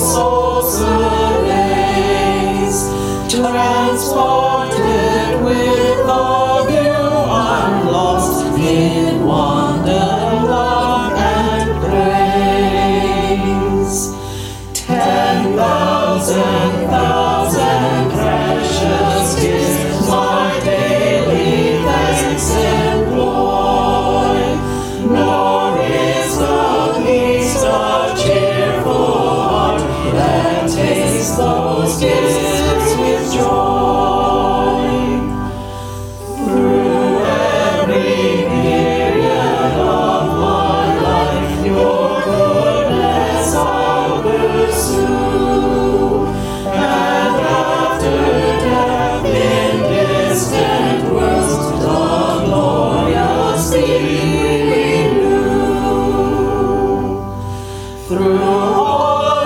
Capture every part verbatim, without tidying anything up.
Transported with all you, I'm lost in wonder, love, and praise. Ten thousand, thousand precious gifts my daily thanks employ, nor is the least a cheerful heart that takes those gifts with joy. Through all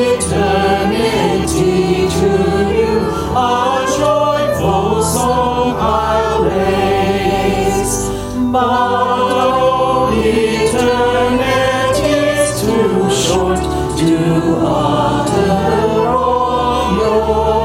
eternity to you a joyful song I'll raise. But oh, eternity's too short to utter all your